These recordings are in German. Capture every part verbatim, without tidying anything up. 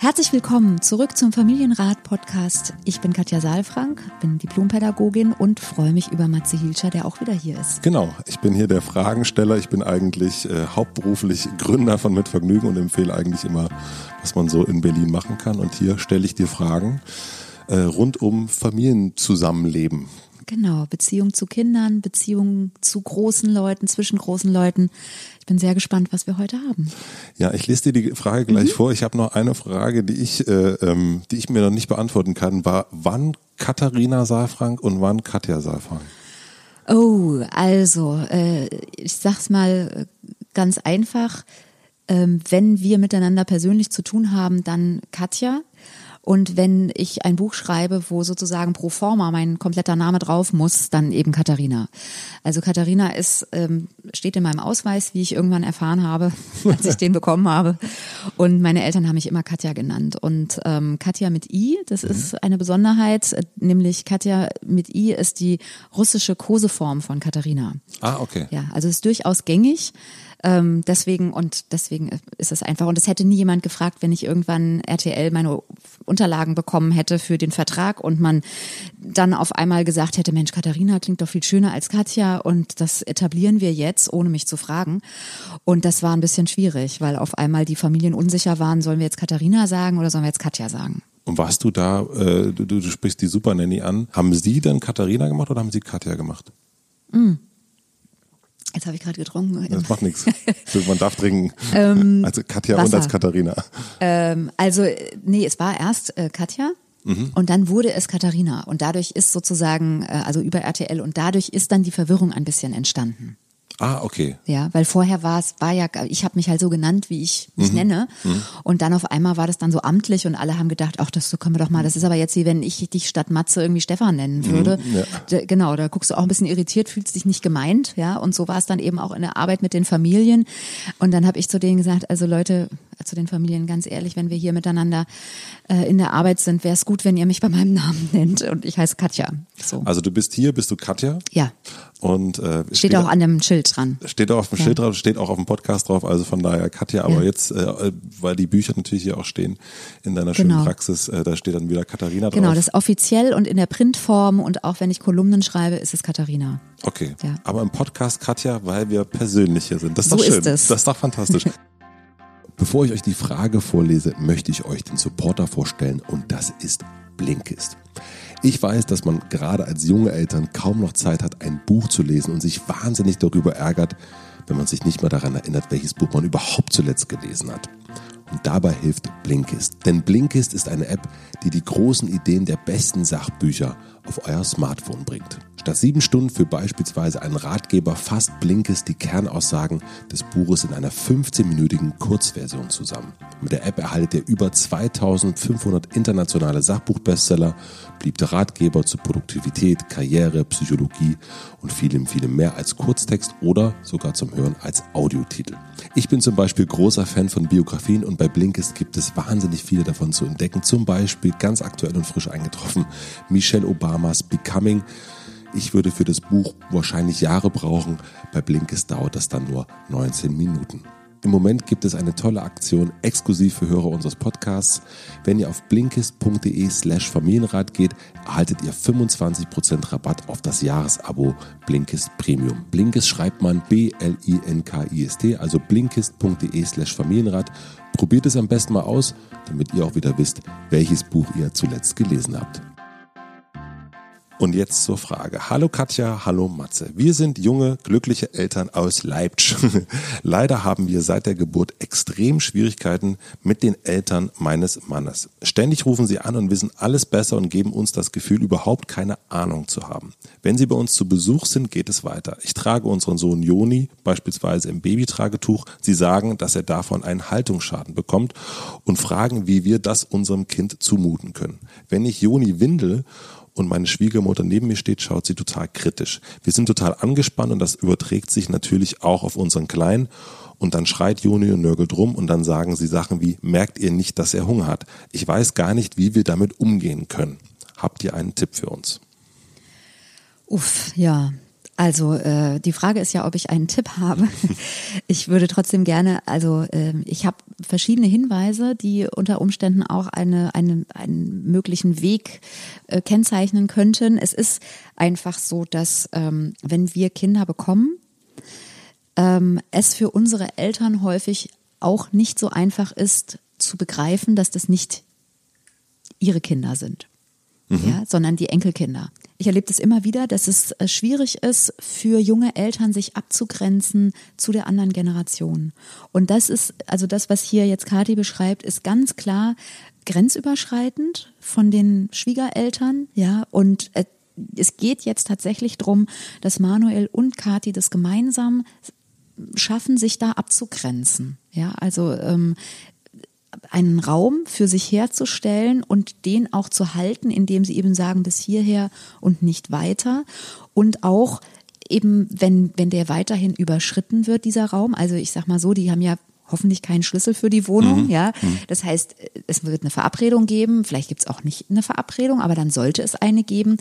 Herzlich willkommen zurück zum Familienrat-Podcast. Ich bin Katja Saalfrank, bin Diplompädagogin und freue mich über Matze Hilscher, der auch wieder hier ist. Genau, ich bin hier der Fragensteller. Ich bin eigentlich äh, hauptberuflich Gründer von Mit Vergnügen und empfehle eigentlich immer, was man so in Berlin machen kann. Und hier stelle ich dir Fragen äh, rund um Familienzusammenleben. Genau, Beziehung zu Kindern, Beziehung zu großen Leuten, zwischen großen Leuten. Ich bin sehr gespannt, was wir heute haben. Ja, ich lese dir die Frage gleich mhm. vor. Ich habe noch eine Frage, die ich, äh, ähm, die ich mir noch nicht beantworten kann. War wann Katharina Saalfrank und wann Katja Saalfrank? Oh, also äh, ich sag's mal ganz einfach. Ähm, wenn wir miteinander persönlich zu tun haben, dann Katja. Und wenn ich ein Buch schreibe, wo sozusagen pro forma mein kompletter Name drauf muss, dann eben Katharina. Also Katharina ist, ähm, steht in meinem Ausweis, wie ich irgendwann erfahren habe, als ich den bekommen habe. Und meine Eltern haben mich immer Katja genannt. Und ähm, Katja mit I, das mhm. ist eine Besonderheit, nämlich Katja mit I ist die russische Koseform von Katharina. Ah, okay. Ja, also ist durchaus gängig. Ähm, deswegen und deswegen ist es einfach. Und es hätte nie jemand gefragt, wenn ich irgendwann R T L meine Unterlagen bekommen hätte für den Vertrag und man dann auf einmal gesagt hätte, Mensch, Katharina klingt doch viel schöner als Katja und das etablieren wir jetzt, ohne mich zu fragen. Und das war ein bisschen schwierig, weil auf einmal die Familien unsicher waren, sollen wir jetzt Katharina sagen oder sollen wir jetzt Katja sagen? Und warst du da, äh, du, du sprichst die Super Nanny an, haben Sie dann Katharina gemacht oder haben Sie Katja gemacht? Mm. Jetzt habe ich gerade getrunken. Das macht nichts. Man darf trinken. Ähm, als Katja Wasser. Und als Katharina. Ähm, also, nee, es war erst äh, Katja mhm. und dann wurde es Katharina. Und dadurch ist sozusagen, äh, also über R T L, und dadurch ist dann die Verwirrung ein bisschen entstanden. Ah, okay. Ja, weil vorher war es, war ja, ich habe mich halt so genannt, wie ich mich mhm. nenne. Mhm. Und dann auf einmal war das dann so amtlich und alle haben gedacht, ach, das so können wir doch mal, das ist aber jetzt wie wenn ich dich statt Matze irgendwie Stefan nennen würde. Mhm, ja. Da, genau, da guckst du auch ein bisschen irritiert, fühlst dich nicht gemeint, ja. Und so war es dann eben auch in der Arbeit mit den Familien. Und dann habe ich zu denen gesagt, also Leute, zu den Familien, ganz ehrlich, wenn wir hier miteinander äh, in der Arbeit sind, wäre es gut, wenn ihr mich bei meinem Namen nennt. Und ich heiße Katja. So. Also du bist hier, bist du Katja? Ja. Und äh, steht, steht auch an dem Schild dran. Steht auch auf dem ja. Schild drauf, steht auch auf dem Podcast drauf, also von daher Katja, aber ja. jetzt, äh, weil die Bücher natürlich hier auch stehen in deiner schönen genau. Praxis, äh, da steht dann wieder Katharina drauf. Genau, das ist offiziell und in der Printform und auch wenn ich Kolumnen schreibe, ist es Katharina. Okay, ja. aber im Podcast Katja, weil wir persönlich hier sind. Das ist doch so schön. Ist es. Das ist doch fantastisch. Bevor ich euch die Frage vorlese, möchte ich euch den Supporter vorstellen und das ist Blinkist. Ich weiß, dass man gerade als junge Eltern kaum noch Zeit hat, ein Buch zu lesen und sich wahnsinnig darüber ärgert, wenn man sich nicht mehr daran erinnert, welches Buch man überhaupt zuletzt gelesen hat. Und dabei hilft Blinkist. Denn Blinkist ist eine App, die die großen Ideen der besten Sachbücher auf euer Smartphone bringt. Statt sieben Stunden für beispielsweise einen Ratgeber fasst Blinkist die Kernaussagen des Buches in einer fünfzehnminütigen Kurzversion zusammen. Mit der App erhaltet ihr über zweitausendfünfhundert internationale Sachbuchbestseller, beliebte Ratgeber zu Produktivität, Karriere, Psychologie und vielem, vielem mehr als Kurztext oder sogar zum Hören als Audiotitel. Ich bin zum Beispiel großer Fan von Biografien und bei Blinkist gibt es wahnsinnig viele davon zu entdecken. Zum Beispiel ganz aktuell und frisch eingetroffen Michelle Obamas Becoming. Ich würde für das Buch wahrscheinlich Jahre brauchen. Bei Blinkist dauert das dann nur neunzehn Minuten. Im Moment gibt es eine tolle Aktion exklusiv für Hörer unseres Podcasts. Wenn ihr auf blinkist.de slash Familienrat geht, erhaltet ihr fünfundzwanzig Prozent Rabatt auf das Jahresabo Blinkist Premium. Blinkist schreibt man B L I N K I S T, also blinkist.de slash Familienrat. Probiert es am besten mal aus, damit ihr auch wieder wisst, welches Buch ihr zuletzt gelesen habt. Und jetzt zur Frage. Hallo Katja, hallo Matze. Wir sind junge, glückliche Eltern aus Leipzig. Leider haben wir seit der Geburt extrem Schwierigkeiten mit den Eltern meines Mannes. Ständig rufen sie an und wissen alles besser und geben uns das Gefühl, überhaupt keine Ahnung zu haben. Wenn sie bei uns zu Besuch sind, geht es weiter. Ich trage unseren Sohn Joni beispielsweise im Babytragetuch. Sie sagen, dass er davon einen Haltungsschaden bekommt und fragen, wie wir das unserem Kind zumuten können. Wenn ich Joni windel und meine Schwiegermutter neben mir steht, schaut sie total kritisch. Wir sind total angespannt und das überträgt sich natürlich auch auf unseren Kleinen. Und dann schreit Joni und nörgelt rum und dann sagen sie Sachen wie, merkt ihr nicht, dass er Hunger hat? Ich weiß gar nicht, wie wir damit umgehen können. Habt ihr einen Tipp für uns? Uff, ja. Also äh, die Frage ist ja, ob ich einen Tipp habe. Ich würde trotzdem gerne, also äh, ich habe verschiedene Hinweise, die unter Umständen auch eine, eine, einen möglichen Weg äh, kennzeichnen könnten. Es ist einfach so, dass ähm, wenn wir Kinder bekommen, ähm, es für unsere Eltern häufig auch nicht so einfach ist zu begreifen, dass das nicht ihre Kinder sind, mhm. ja, sondern die Enkelkinder. Ich erlebe das immer wieder, dass es schwierig ist, für junge Eltern sich abzugrenzen zu der anderen Generation. Und das ist, also das, was hier jetzt Kathi beschreibt, ist ganz klar grenzüberschreitend von den Schwiegereltern, ja, und es geht jetzt tatsächlich darum, dass Manuel und Kathi das gemeinsam schaffen, sich da abzugrenzen, ja, also ähm, einen Raum für sich herzustellen und den auch zu halten, indem sie eben sagen, bis hierher und nicht weiter. Und auch eben, wenn, wenn der weiterhin überschritten wird, dieser Raum, also ich sag mal so, die haben ja hoffentlich keinen Schlüssel für die Wohnung, mhm. ja. Das heißt, es wird eine Verabredung geben, vielleicht gibt es auch nicht eine Verabredung, aber dann sollte es eine geben.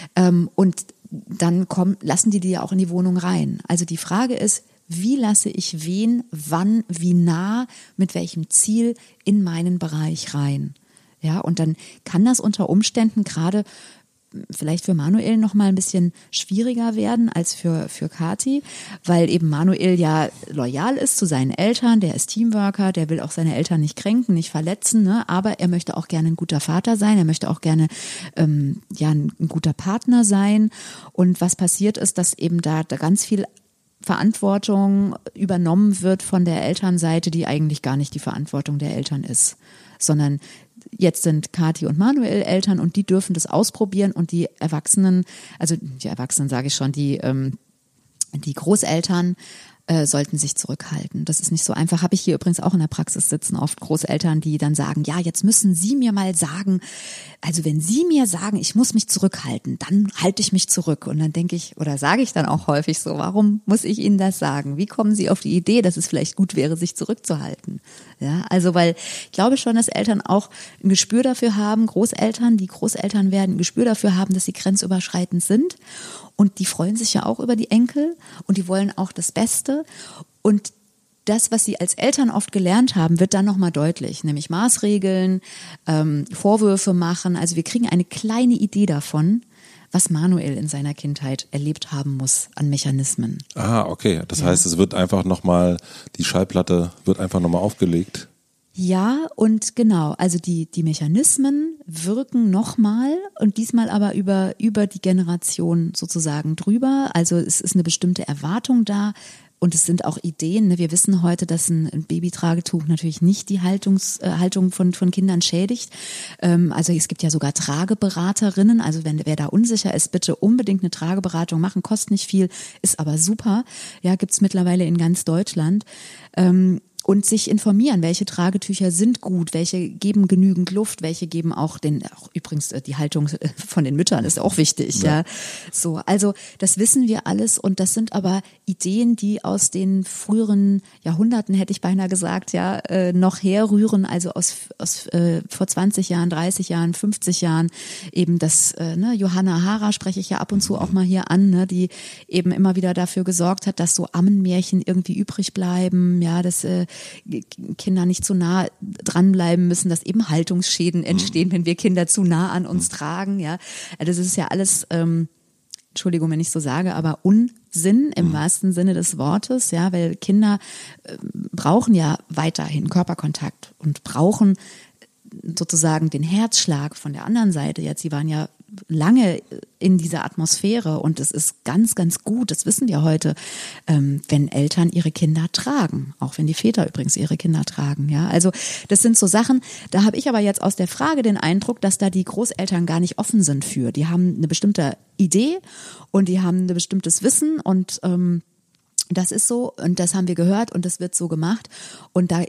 Und dann kommen, lassen die die ja auch in die Wohnung rein. Also die Frage ist, wie lasse ich wen, wann, wie nah, mit welchem Ziel in meinen Bereich rein? Ja, und dann kann das unter Umständen gerade vielleicht für Manuel noch mal ein bisschen schwieriger werden als für für Kathi, weil eben Manuel ja loyal ist zu seinen Eltern, der ist Teamworker, der will auch seine Eltern nicht kränken, nicht verletzen, ne? Aber er möchte auch gerne ein guter Vater sein, er möchte auch gerne ähm, ja ein, ein guter Partner sein. Und was passiert ist, dass eben da, da ganz viel Verantwortung übernommen wird von der Elternseite, die eigentlich gar nicht die Verantwortung der Eltern ist, sondern jetzt sind Kathi und Manuel Eltern und die dürfen das ausprobieren und die Erwachsenen, also die Erwachsenen sage ich schon, die ähm, die Großeltern äh, sollten sich zurückhalten. Das ist nicht so einfach. Habe ich hier übrigens auch in der Praxis sitzen, oft Großeltern, die dann sagen, ja, jetzt müssen Sie mir mal sagen, also wenn Sie mir sagen, ich muss mich zurückhalten, dann halte ich mich zurück. Und dann denke ich, oder sage ich dann auch häufig so, warum muss ich Ihnen das sagen? Wie kommen Sie auf die Idee, dass es vielleicht gut wäre, sich zurückzuhalten? Ja, also weil ich glaube schon, dass Eltern auch ein Gespür dafür haben, Großeltern, die Großeltern werden ein Gespür dafür haben, dass sie grenzüberschreitend sind. Und die freuen sich ja auch über die Enkel und die wollen auch das Beste. Und das, was sie als Eltern oft gelernt haben, wird dann nochmal deutlich, nämlich Maßregeln, ähm, Vorwürfe machen. Also wir kriegen eine kleine Idee davon, was Manuel in seiner Kindheit erlebt haben muss an Mechanismen. Ah, okay. Das ja. heißt, es wird einfach nochmal, die Schallplatte wird einfach nochmal aufgelegt. Ja, und genau, also die, die Mechanismen wirken nochmal und diesmal aber über, über die Generation sozusagen drüber. Also es ist eine bestimmte Erwartung da und es sind auch Ideen. Wir wissen heute, dass ein, ein Babytragetuch natürlich nicht die Haltungs, äh, Haltung von, von Kindern schädigt. Ähm, also es gibt ja sogar Trageberaterinnen. Also wenn wer da unsicher ist, bitte unbedingt eine Trageberatung machen. Kostet nicht viel, ist aber super. Ja, gibt's mittlerweile in ganz Deutschland. Ähm, Und sich informieren, welche Tragetücher sind gut, welche geben genügend Luft, welche geben auch den, auch übrigens die Haltung von den Müttern ist auch wichtig, ja. ja. So, also das wissen wir alles und das sind aber Ideen, die aus den früheren Jahrhunderten, hätte ich beinahe gesagt, ja, äh, noch herrühren, also aus, aus äh, vor zwanzig Jahren, dreißig Jahren, fünfzig Jahren, eben das, äh, ne, Johanna Hara spreche ich ja ab und zu auch mal hier an, ne, die eben immer wieder dafür gesorgt hat, dass so Ammenmärchen irgendwie übrig bleiben, ja, dass äh, Kinder nicht zu nah dranbleiben müssen, dass eben Haltungsschäden entstehen, wenn wir Kinder zu nah an uns tragen. Ja, das ist ja alles, ähm, Entschuldigung, wenn ich so sage, aber Unsinn im wahrsten Sinne des Wortes. Ja, weil Kinder äh, brauchen ja weiterhin Körperkontakt und brauchen sozusagen den Herzschlag von der anderen Seite. Jetzt, sie waren ja lange in dieser Atmosphäre und es ist ganz, ganz gut, das wissen wir heute, ähm, wenn Eltern ihre Kinder tragen, auch wenn die Väter übrigens ihre Kinder tragen. Ja, also das sind so Sachen, da habe ich aber jetzt aus der Frage den Eindruck, dass da die Großeltern gar nicht offen sind für. Die haben eine bestimmte Idee und die haben ein bestimmtes Wissen und ähm, das ist so und das haben wir gehört und das wird so gemacht und da,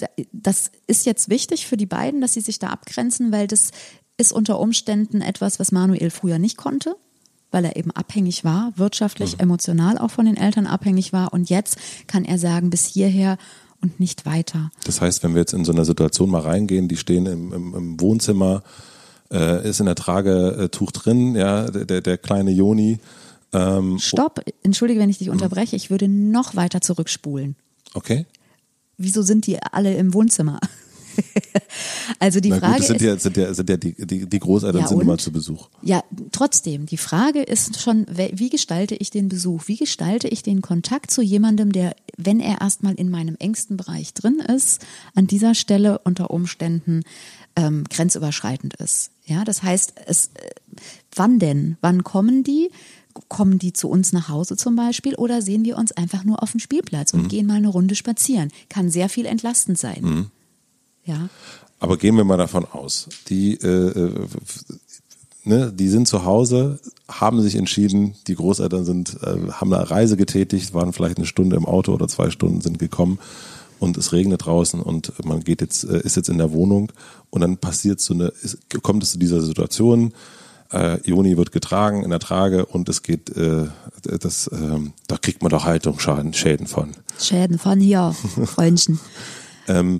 das ist jetzt wichtig für die beiden, dass sie sich da abgrenzen, weil das ist unter Umständen etwas, was Manuel früher nicht konnte, weil er eben abhängig war, wirtschaftlich, mhm. emotional auch von den Eltern abhängig war und jetzt kann er sagen, bis hierher und nicht weiter. Das heißt, wenn wir jetzt in so eine Situation mal reingehen, die stehen im, im, im Wohnzimmer, äh, ist in der Tragetuch drin, ja, der, der kleine Joni, Ähm, Stopp, entschuldige, wenn ich dich unterbreche, ich würde noch weiter zurückspulen. Okay. Wieso sind die alle im Wohnzimmer? Also die Na Frage gut, das sind ist, ja, sind ja, sind ja die, die, die Großeltern Ja, sind und? immer zu Besuch. Ja, trotzdem, die Frage ist schon, wie gestalte ich den Besuch? Wie gestalte ich den Kontakt zu jemandem, der, wenn er erstmal in meinem engsten Bereich drin ist, an dieser Stelle unter Umständen ähm, grenzüberschreitend ist? Ja, das heißt, es, äh, wann denn? Wann kommen die? Kommen die zu uns nach Hause zum Beispiel oder sehen wir uns einfach nur auf dem Spielplatz und mhm. gehen mal eine Runde spazieren? Kann sehr viel entlastend sein. Mhm. Ja. Aber gehen wir mal davon aus, die, äh, ne, die sind zu Hause, haben sich entschieden, die Großeltern sind, äh, haben eine Reise getätigt, waren vielleicht eine Stunde im Auto oder zwei Stunden, sind gekommen und es regnet draußen und man geht jetzt, äh, ist jetzt in der Wohnung und dann passiert so eine, ist, kommt es zu dieser Situation, äh, Joni wird getragen in der Trage und es geht, äh, das, äh, da kriegt man doch Haltungsschäden Schäden von. Schäden von hier, Freundchen. ähm,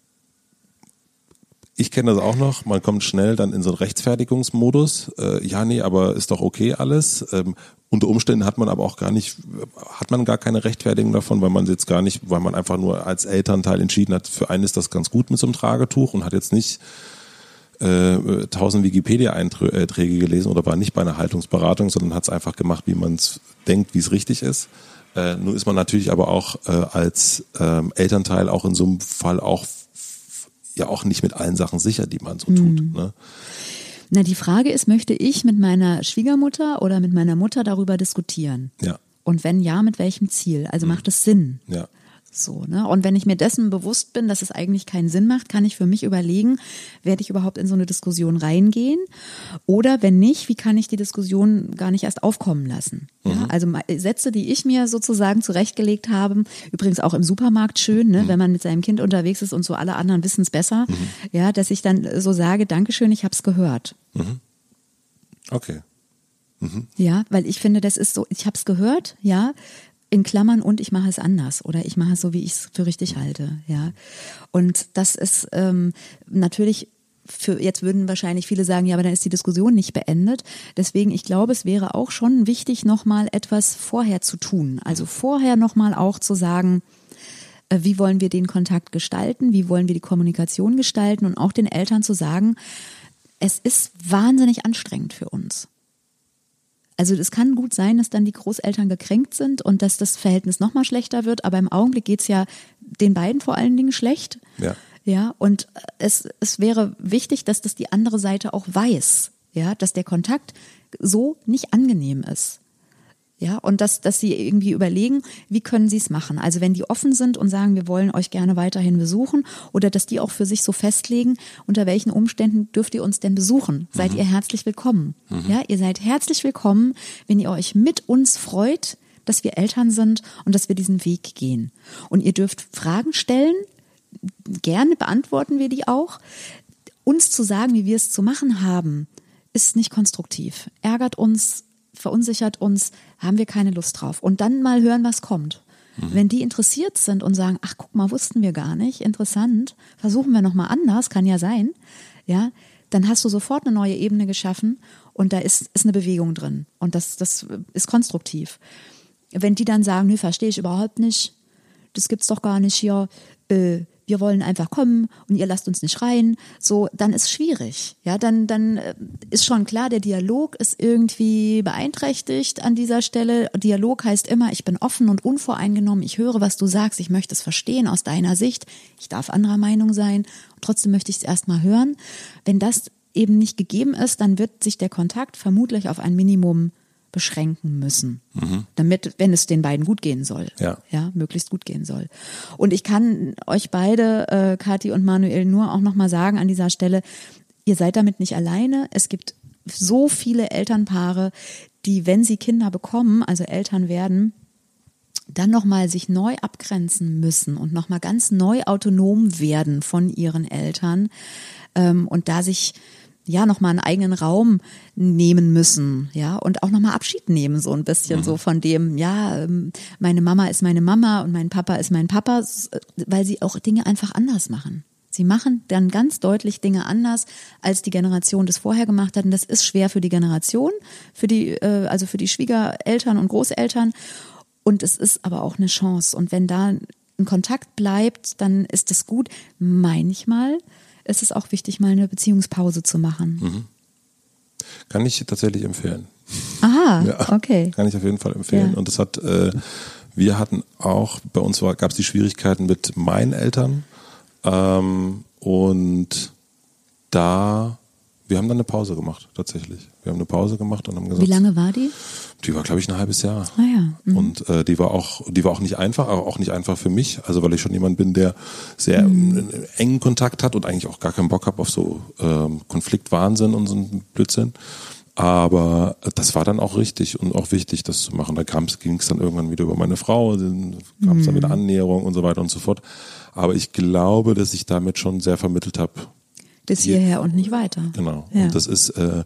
Ich kenne das auch noch, man kommt schnell dann in so einen Rechtfertigungsmodus. Äh, ja, nee, aber ist doch okay alles. Ähm, unter Umständen hat man aber auch gar nicht, hat man gar keine Rechtfertigung davon, weil man jetzt gar nicht, weil man einfach nur als Elternteil entschieden hat, für einen ist das ganz gut mit so einem Tragetuch und hat jetzt nicht äh, tausend Wikipedia-Einträge gelesen oder war nicht bei einer Haltungsberatung, sondern hat es einfach gemacht, wie man es denkt, wie es richtig ist. Äh, nur ist man natürlich aber auch äh, als ähm, Elternteil auch in so einem Fall auch ja auch nicht mit allen Sachen sicher, die man so tut. Hm. Ne? Na, die Frage ist, möchte ich mit meiner Schwiegermutter oder mit meiner Mutter darüber diskutieren? Ja. Und wenn ja, mit welchem Ziel? Also macht es Sinn? Ja. So, ne? Und wenn ich mir dessen bewusst bin, dass es eigentlich keinen Sinn macht, kann ich für mich überlegen, werde ich überhaupt in so eine Diskussion reingehen? Oder wenn nicht, wie kann ich die Diskussion gar nicht erst aufkommen lassen? Mhm. Ja, also Sätze, die ich mir sozusagen zurechtgelegt habe, übrigens auch im Supermarkt schön, ne? Mhm. Wenn man mit seinem Kind unterwegs ist und so alle anderen wissen es besser, mhm. ja, dass ich dann so sage, Dankeschön, ich habe es gehört. Mhm. Okay. Mhm. Ja, weil ich finde, das ist so, ich habe es gehört, ja, in Klammern und ich mache es anders oder ich mache es so, wie ich es für richtig halte, ja. Und das ist ähm, natürlich für, jetzt würden wahrscheinlich viele sagen, ja, aber dann ist die Diskussion nicht beendet. Deswegen, ich glaube, es wäre auch schon wichtig, nochmal etwas vorher zu tun. Also vorher nochmal auch zu sagen, äh, wie wollen wir den Kontakt gestalten, wie wollen wir die Kommunikation gestalten und auch den Eltern zu sagen, es ist wahnsinnig anstrengend für uns. Also es kann gut sein, dass dann die Großeltern gekränkt sind und dass das Verhältnis nochmal schlechter wird, aber im Augenblick geht's ja den beiden vor allen Dingen schlecht. Ja. Ja, und es, es wäre wichtig, dass das die andere Seite auch weiß, ja, dass der Kontakt so nicht angenehm ist. Ja, und dass, dass sie irgendwie überlegen, wie können sie es machen. Also wenn die offen sind und sagen, wir wollen euch gerne weiterhin besuchen oder dass die auch für sich so festlegen, unter welchen Umständen dürft ihr uns denn besuchen? Seid mhm. ihr herzlich willkommen. Mhm. Ja, ihr seid herzlich willkommen, wenn ihr euch mit uns freut, dass wir Eltern sind und dass wir diesen Weg gehen. Und ihr dürft Fragen stellen, gerne beantworten wir die auch. Uns zu sagen, wie wir es zu machen haben, ist nicht konstruktiv, ärgert uns, verunsichert uns, haben wir keine Lust drauf. Und dann mal hören, was kommt. Mhm. Wenn die interessiert sind und sagen, ach guck mal, wussten wir gar nicht, interessant, versuchen wir nochmal anders, kann ja sein, ja, dann hast du sofort eine neue Ebene geschaffen und da ist, ist eine Bewegung drin. Und das, das ist konstruktiv. Wenn die dann sagen, nö, verstehe ich überhaupt nicht, das gibt's doch gar nicht hier, äh, wir wollen einfach kommen und ihr lasst uns nicht rein, so, dann ist schwierig. Ja, dann, dann ist schon klar, der Dialog ist irgendwie beeinträchtigt an dieser Stelle. Dialog heißt immer, ich bin offen und unvoreingenommen, ich höre, was du sagst, ich möchte es verstehen aus deiner Sicht, ich darf anderer Meinung sein, und trotzdem möchte ich es erstmal hören. Wenn das eben nicht gegeben ist, dann wird sich der Kontakt vermutlich auf ein Minimum beschränken müssen, mhm. damit, wenn es den beiden gut gehen soll, ja. ja, möglichst gut gehen soll. Und ich kann euch beide, äh, Kathi und Manuel, nur auch nochmal sagen an dieser Stelle, ihr seid damit nicht alleine. Es gibt so viele Elternpaare, die, wenn sie Kinder bekommen, also Eltern werden, dann nochmal sich neu abgrenzen müssen und nochmal ganz neu autonom werden von ihren Eltern ähm, und da sich ja nochmal einen eigenen Raum nehmen müssen, ja, und auch nochmal Abschied nehmen, so ein bisschen mhm. so von dem, ja, meine Mama ist meine Mama und mein Papa ist mein Papa, weil sie auch Dinge einfach anders machen. Sie Sie machen dann ganz deutlich Dinge anders, als die Generation das vorher gemacht hat. Und das ist schwer für die Generation, für die, äh, also für die Schwiegereltern und Großeltern. Und es ist aber auch eine Chance. Und wenn da ein Kontakt bleibt, dann ist das gut. Manchmal ist es auch wichtig, mal eine Beziehungspause zu machen. Mhm. Kann ich tatsächlich empfehlen. Aha, ja, okay. Kann ich auf jeden Fall empfehlen. Ja. Und das hat, äh, wir hatten auch, bei uns gab es die Schwierigkeiten mit meinen Eltern. Ähm, und da, wir haben dann eine Pause gemacht, tatsächlich. Wir haben eine Pause gemacht und haben gesagt. Wie lange war die? Die war, glaube ich, ein halbes Jahr. Ah ja. Mhm. Und äh, die war auch, die war auch nicht einfach, aber auch nicht einfach für mich. Also weil ich schon jemand bin, der sehr mhm. engen Kontakt hat und eigentlich auch gar keinen Bock habe auf so ähm, Konfliktwahnsinn und so einen Blödsinn. Aber das war dann auch richtig und auch wichtig, das zu machen. Da ging es dann irgendwann wieder über meine Frau, dann kam es dann wieder Annäherung und so weiter und so fort. Aber ich glaube, dass ich damit schon sehr vermittelt habe. Bis hierher und nicht weiter. Genau. Ja. Und das ist, äh,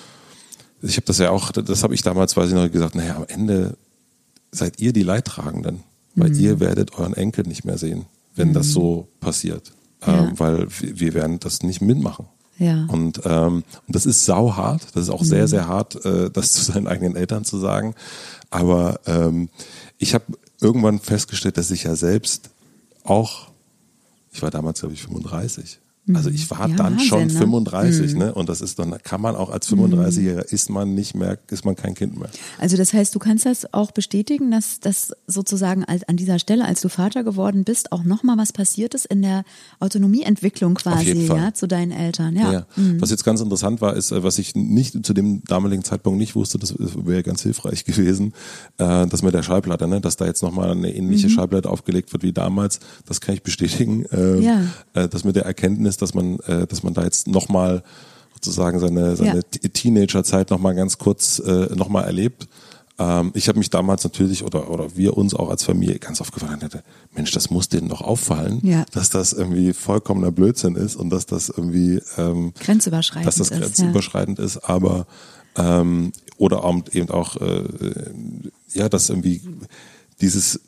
ich habe das ja auch, das habe ich damals, weiß ich noch, gesagt, naja, am Ende seid ihr die Leidtragenden, weil mhm. ihr werdet euren Enkel nicht mehr sehen, wenn mhm. das so passiert. Ja. Ähm, weil wir werden das nicht mitmachen. Ja. Und, ähm, und das ist sauhart, das ist auch mhm. sehr, sehr hart, äh, das zu seinen eigenen Eltern zu sagen. Aber ähm, ich habe irgendwann festgestellt, dass ich ja selbst auch, ich war damals, glaube ich, fünfunddreißig. Also ich war ja, dann Wahnsinn, schon ne? fünfunddreißig, mhm. ne? Und das ist dann, kann man auch als fünfunddreißigjähriger ist man nicht mehr, ist man kein Kind mehr. Also das heißt, du kannst das auch bestätigen, dass das sozusagen als, an dieser Stelle, als du Vater geworden bist, auch nochmal was passiert ist in der Autonomieentwicklung quasi, Auf jeden Fall. ja, zu deinen Eltern. Ja. Ja. Mhm. Was jetzt ganz interessant war, ist, was ich nicht zu dem damaligen Zeitpunkt nicht wusste, das wäre ganz hilfreich gewesen, äh, das mit der Schallplatte, ne? Dass da jetzt nochmal eine ähnliche mhm. Schallplatte aufgelegt wird wie damals, das kann ich bestätigen. Äh, ja. äh, das mit der Erkenntnis, dass man, äh, dass man da jetzt nochmal sozusagen seine, seine ja. Teenagerzeit nochmal ganz kurz äh, nochmal erlebt. Ähm, ich habe mich damals natürlich oder oder wir uns auch als Familie ganz oft gefragt, hätte, Mensch, das muss denen doch auffallen, ja. dass das irgendwie vollkommener Blödsinn ist und dass das irgendwie ähm, grenzüberschreitend dass das grenzüberschreitend ist, ja. ist aber ähm, oder eben auch äh, ja, dass irgendwie dieses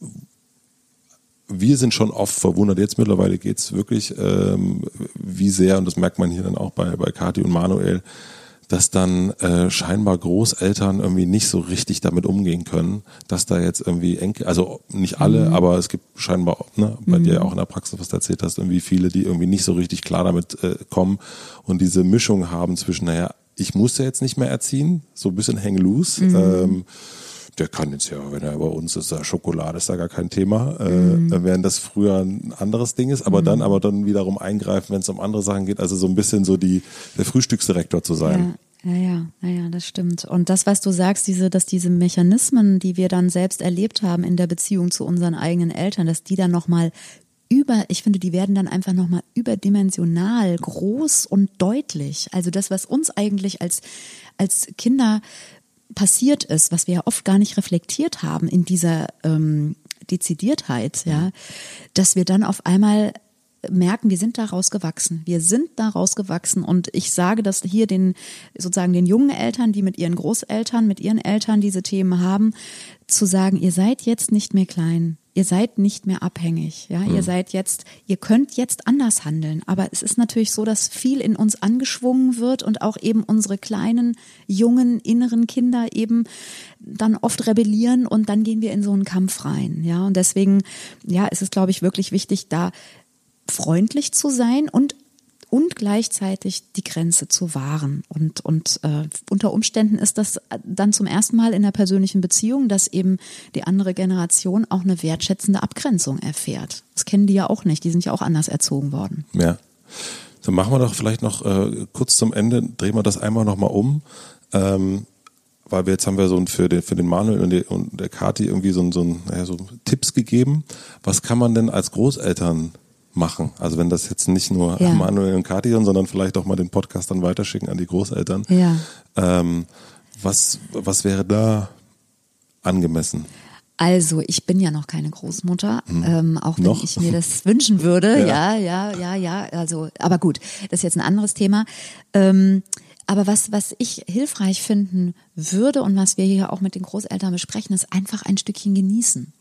wir sind schon oft verwundert, jetzt mittlerweile geht's wirklich, ähm, wie sehr, und das merkt man hier dann auch bei, bei Kathi und Manuel, dass dann äh, scheinbar Großeltern irgendwie nicht so richtig damit umgehen können, dass da jetzt irgendwie Enkel, also nicht alle, mhm. aber es gibt scheinbar, ne, bei mhm. dir auch in der Praxis, was du erzählt hast, irgendwie viele, die irgendwie nicht so richtig klar damit äh, kommen und diese Mischung haben zwischen, naja, ich muss ja jetzt nicht mehr erziehen, so ein bisschen hang loose, mhm. ähm, der kann jetzt ja, wenn er bei uns ist, da Schokolade ist da gar kein Thema, mhm. äh, während das früher ein anderes Ding ist, aber mhm. dann aber dann wiederum eingreifen, wenn es um andere Sachen geht, also so ein bisschen so die der Frühstücksdirektor zu sein. Ja, ja, ja, ja, ja, das stimmt. Und das, was du sagst, diese, dass diese Mechanismen, die wir dann selbst erlebt haben in der Beziehung zu unseren eigenen Eltern, dass die dann nochmal über, ich finde, die werden dann einfach nochmal überdimensional groß und deutlich. Also das, was uns eigentlich als, als Kinder passiert ist, was wir ja oft gar nicht reflektiert haben in dieser ähm, Dezidiertheit, ja, dass wir dann auf einmal merken, wir sind daraus gewachsen. Wir sind daraus gewachsen und ich sage das hier den sozusagen den jungen Eltern, die mit ihren Großeltern, mit ihren Eltern diese Themen haben, zu sagen, ihr seid jetzt nicht mehr klein. Ihr seid nicht mehr abhängig, ja, mhm. ihr seid jetzt, ihr könnt jetzt anders handeln, aber es ist natürlich so, dass viel in uns angeschwungen wird und auch eben unsere kleinen, jungen, inneren Kinder eben dann oft rebellieren und dann gehen wir in so einen Kampf rein, ja, und deswegen, ja, ist es, glaube ich, wirklich wichtig, da freundlich zu sein und und gleichzeitig die Grenze zu wahren. Und, und äh, unter Umständen ist das dann zum ersten Mal in der persönlichen Beziehung, dass eben die andere Generation auch eine wertschätzende Abgrenzung erfährt. Das kennen die ja auch nicht, die sind ja auch anders erzogen worden. Ja, dann machen wir doch vielleicht noch äh, kurz zum Ende, drehen wir das einmal nochmal um, ähm, weil wir jetzt haben wir so für den, für den Manuel und, die, und der Kathi irgendwie so, so, naja, so Tipps gegeben. Was kann man denn als Großeltern machen? Also wenn das jetzt nicht nur ja. Manuel und Kathi sind, sondern vielleicht auch mal den Podcast dann weiterschicken an die Großeltern. Ja. Ähm, was, was wäre da angemessen? Also ich bin ja noch keine Großmutter, hm. ähm, auch wenn noch? ich mir das wünschen würde. Ja. ja, ja, ja, ja. Also, aber gut, das ist jetzt ein anderes Thema. Ähm, aber was, was ich hilfreich finden würde und was wir hier auch mit den Großeltern besprechen, ist einfach ein Stückchen genießen.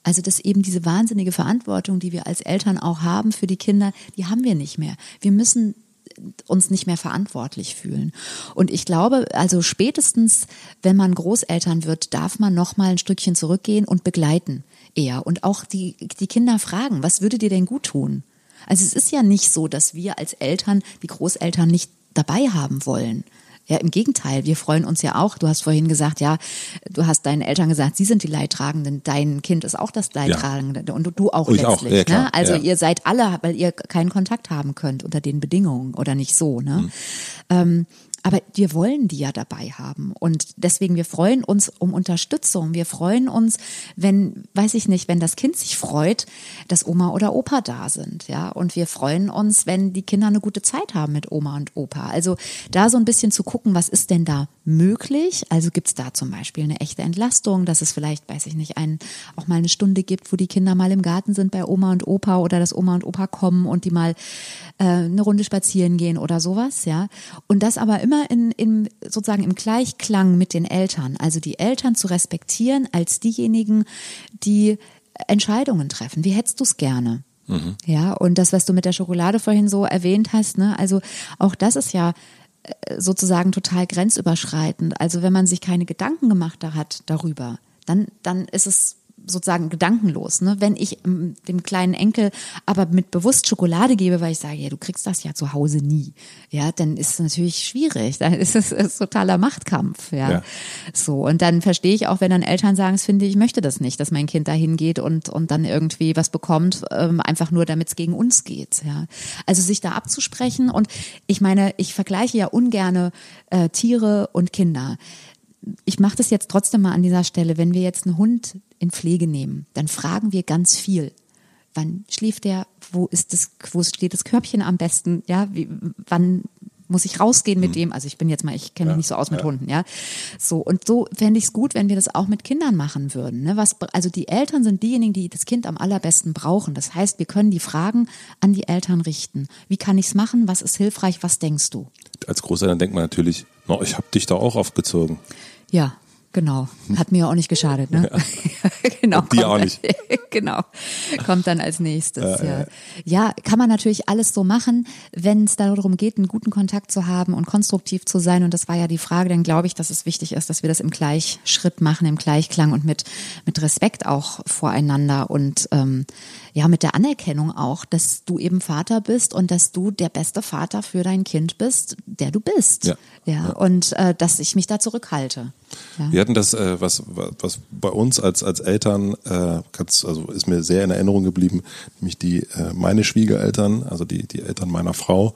Also dass eben diese wahnsinnige Verantwortung, die wir als Eltern auch haben für die Kinder, die haben wir nicht mehr. Wir müssen uns nicht mehr verantwortlich fühlen. Und ich glaube, also spätestens, wenn man Großeltern wird, darf man noch mal ein Stückchen zurückgehen und begleiten eher. Und auch die, die Kinder fragen, was würde dir denn gut tun? Also es ist ja nicht so, dass wir als Eltern die Großeltern nicht dabei haben wollen. Ja, im Gegenteil, wir freuen uns ja auch. Du hast vorhin gesagt, ja, du hast deinen Eltern gesagt, sie sind die Leidtragenden, dein Kind ist auch das Leidtragende ja. und du auch ich letztlich. Auch. Ja, klar. Ne? Also ja. ihr seid alle, weil ihr keinen Kontakt haben könnt unter den Bedingungen oder nicht so. Ne? Mhm. Ähm, aber wir wollen die ja dabei haben und deswegen, wir freuen uns um Unterstützung. Wir freuen uns, wenn, weiß ich nicht, wenn das Kind sich freut, dass Oma oder Opa da sind, ja. Und wir freuen uns, wenn die Kinder eine gute Zeit haben mit Oma und Opa. Also da so ein bisschen zu gucken, was ist denn da möglich? Also gibt's da zum Beispiel eine echte Entlastung, dass es vielleicht, weiß ich nicht, ein, auch mal eine Stunde gibt, wo die Kinder mal im Garten sind bei Oma und Opa oder dass Oma und Opa kommen und die mal äh, eine Runde spazieren gehen oder sowas, ja. Und das aber immer in, in sozusagen im Gleichklang mit den Eltern, also die Eltern zu respektieren als diejenigen, die Entscheidungen treffen. Wie hättest du es gerne? Mhm. Ja, und das, was du mit der Schokolade vorhin so erwähnt hast, ne, also auch das ist ja sozusagen total grenzüberschreitend. Also wenn man sich keine Gedanken gemacht hat darüber, dann, dann ist es sozusagen gedankenlos. Ne? Wenn ich ähm, dem kleinen Enkel aber mit bewusst Schokolade gebe, weil ich sage, ja, du kriegst das ja zu Hause nie, ja, dann ist es natürlich schwierig. Dann ist es ist totaler Machtkampf, ja? ja. So, und dann verstehe ich auch, wenn dann Eltern sagen, es finde ich möchte das nicht, dass mein Kind da hingeht und und dann irgendwie was bekommt, ähm, einfach nur, damit es gegen uns geht. Ja, also sich da abzusprechen. Und ich meine, ich vergleiche ja ungerne äh, Tiere und Kinder. Ich mache das jetzt trotzdem mal an dieser Stelle. Wenn wir jetzt einen Hund in Pflege nehmen, dann fragen wir ganz viel. Wann schläft der? Wo ist das? Wo steht das Körbchen am besten? Ja, wie, wann muss ich rausgehen mit dem? Also ich bin jetzt mal, ich kenne mich ja, nicht so aus mit ja. Hunden, ja. So, und so fände ich es gut, wenn wir das auch mit Kindern machen würden. Ne? Was, also die Eltern sind diejenigen, die das Kind am allerbesten brauchen. Das heißt, wir können die Fragen an die Eltern richten. Wie kann ich es machen? Was ist hilfreich? Was denkst du? Als Großeltern denkt man natürlich, no, ich habe dich da auch aufgezogen. Ja, genau. Hat mir ja auch nicht geschadet, ne? Ja. Genau. Und die auch nicht. Genau. Kommt dann als nächstes, ja, ja. ja. Ja, kann man natürlich alles so machen, wenn es darum geht, einen guten Kontakt zu haben und konstruktiv zu sein. Und das war ja die Frage, dann glaube ich, dass es wichtig ist, dass wir das im Gleichschritt machen, im Gleichklang und mit, mit Respekt auch voreinander und ähm, ja, mit der Anerkennung auch, dass du eben Vater bist und dass du der beste Vater für dein Kind bist, der du bist. Ja. Ja, ja. Und äh, dass ich mich da zurückhalte. Ja. Wir hatten das, äh, was, was bei uns als, als Eltern, äh, ganz, also ist mir sehr in Erinnerung geblieben, nämlich die, äh, meine Schwiegereltern, also die, die Eltern meiner Frau,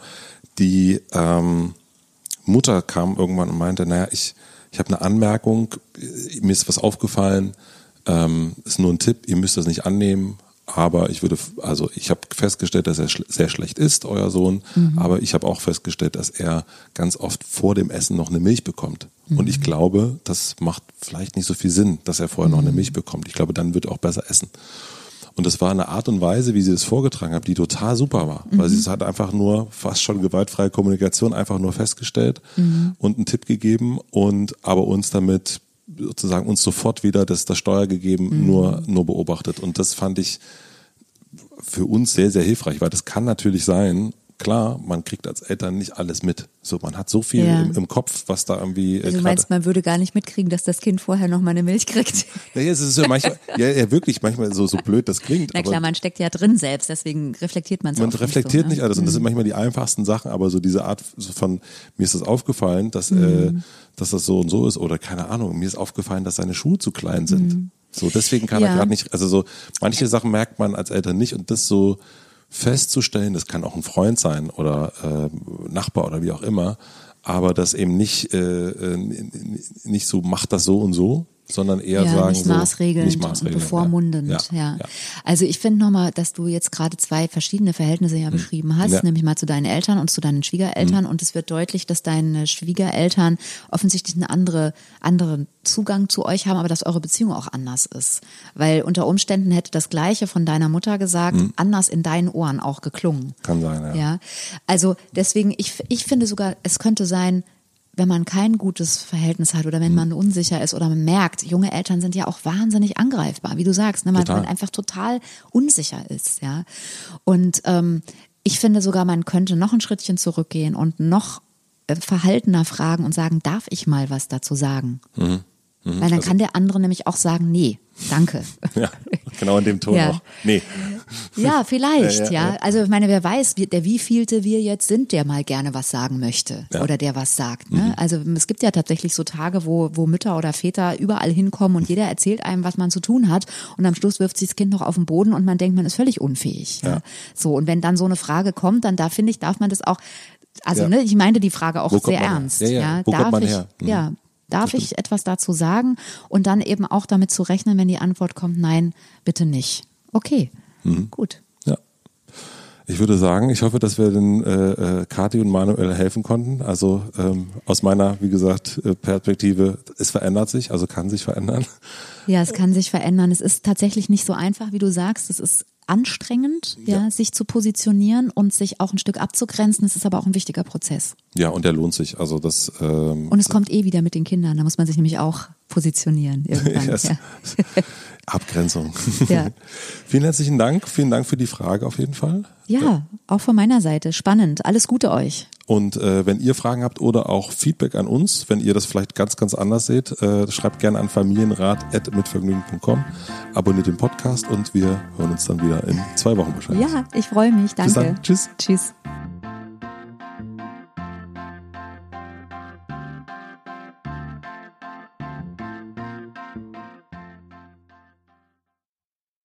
die ähm, Mutter kam irgendwann und meinte, naja, ich, ich habe eine Anmerkung, mir ist was aufgefallen, ähm, ist nur ein Tipp, ihr müsst das nicht annehmen, aber ich würde, also ich habe festgestellt, dass er schl- sehr schlecht ist, euer Sohn, mhm. aber ich habe auch festgestellt, dass er ganz oft vor dem Essen noch eine Milch bekommt. Mhm. Und ich glaube, das macht vielleicht nicht so viel Sinn, dass er vorher mhm. noch eine Milch bekommt. Ich glaube, dann wird er auch besser essen. Und das war eine Art und Weise, wie sie das vorgetragen hat, die total super war. Mhm. Weil sie es hat einfach nur, fast schon gewaltfreie Kommunikation, einfach nur festgestellt mhm. und einen Tipp gegeben und aber uns damit sozusagen uns sofort wieder das, das Steuer gegeben, mhm. nur, nur beobachtet. Und das fand ich für uns sehr, sehr hilfreich, weil das kann natürlich sein, klar, man kriegt als Eltern nicht alles mit. So, man hat so viel ja. im, im Kopf, was da irgendwie. Also du meinst, man würde gar nicht mitkriegen, dass das Kind vorher noch mal eine Milch kriegt? Ja, es ist ja manchmal, ja, ja wirklich manchmal so, so blöd das klingt. Na klar, aber man steckt ja drin selbst, deswegen reflektiert man es Man reflektiert nicht, so, nicht alles ne? und das sind manchmal die einfachsten Sachen, aber so diese Art von, mir ist das aufgefallen, dass, mhm. äh, dass das so und so ist oder keine Ahnung, mir ist aufgefallen, dass seine Schuhe zu klein sind. Mhm. So, deswegen kann ja. er gerade nicht, also so, manche Sachen merkt man als Eltern nicht und das so festzustellen, das kann auch ein Freund sein oder äh, Nachbar oder wie auch immer, aber das eben nicht, äh, nicht so, macht das so und so, sondern eher ja, sagen nicht so, maßregelnd nicht maßregelnd und bevormundend. Ja, ja. Ja. Ja. Also ich finde nochmal, dass du jetzt gerade zwei verschiedene Verhältnisse ja hm. beschrieben hast, ja. nämlich mal zu deinen Eltern und zu deinen Schwiegereltern hm. und es wird deutlich, dass deine Schwiegereltern offensichtlich einen andere, anderen Zugang zu euch haben, aber dass eure Beziehung auch anders ist. Weil unter Umständen hätte das Gleiche von deiner Mutter gesagt, hm. anders in deinen Ohren auch geklungen. Kann sein, ja. ja. Also deswegen, ich, ich finde sogar, es könnte sein, wenn man kein gutes Verhältnis hat oder wenn man unsicher ist oder man merkt, junge Eltern sind ja auch wahnsinnig angreifbar, wie du sagst, ne? man, man einfach total unsicher ist, ja. Und ähm, ich finde sogar, man könnte noch ein Schrittchen zurückgehen und noch äh, verhaltener fragen und sagen, darf ich mal was dazu sagen? Mhm. Mhm. Weil dann also, kann der andere nämlich auch sagen, nee, danke. Ja, genau in dem Ton ja. auch. Nee. Ja, vielleicht, ja, ja, ja. ja. Also ich meine, wer weiß, der wievielte wir jetzt sind, der mal gerne was sagen möchte ja. oder der was sagt. Ne? Mhm. Also es gibt ja tatsächlich so Tage, wo, wo Mütter oder Väter überall hinkommen und jeder erzählt einem, was man zu tun hat und am Schluss wirft sich das Kind noch auf den Boden und man denkt, man ist völlig unfähig. Ja. Ja? So, und wenn dann so eine Frage kommt, dann da finde ich, darf man das auch, also ja. ne, ich meinte die Frage auch sehr ernst. Ja, ja. Ja? Wo darf kommt man ich, her? Mhm. Ja, darf ich etwas dazu sagen und dann eben auch damit zu rechnen, wenn die Antwort kommt, nein, bitte nicht. Okay, mhm. gut. Ja. Ich würde sagen, ich hoffe, dass wir den äh, Kathi und Manuel helfen konnten. Also ähm, aus meiner, wie gesagt, Perspektive, es verändert sich, also kann sich verändern. Ja, es kann sich verändern. Es ist tatsächlich nicht so einfach, wie du sagst. Es ist anstrengend, ja, ja, sich zu positionieren und sich auch ein Stück abzugrenzen. Es ist aber auch ein wichtiger Prozess. Ja, und der lohnt sich. Also das. Ähm, und es kommt eh wieder mit den Kindern. Da muss man sich nämlich auch positionieren irgendwann. Yes. Ja. Abgrenzung. Ja. Vielen herzlichen Dank. Vielen Dank für die Frage auf jeden Fall. Ja, ja. Auch von meiner Seite. Spannend. Alles Gute euch. Und äh, wenn ihr Fragen habt oder auch Feedback an uns, wenn ihr das vielleicht ganz, ganz anders seht, äh, schreibt gerne an familienrat at mitvergnügen punkt com, abonniert den Podcast und wir hören uns dann wieder in zwei Wochen wahrscheinlich. Ja, ich freue mich. Danke. Bis dann. Tschüss. Tschüss.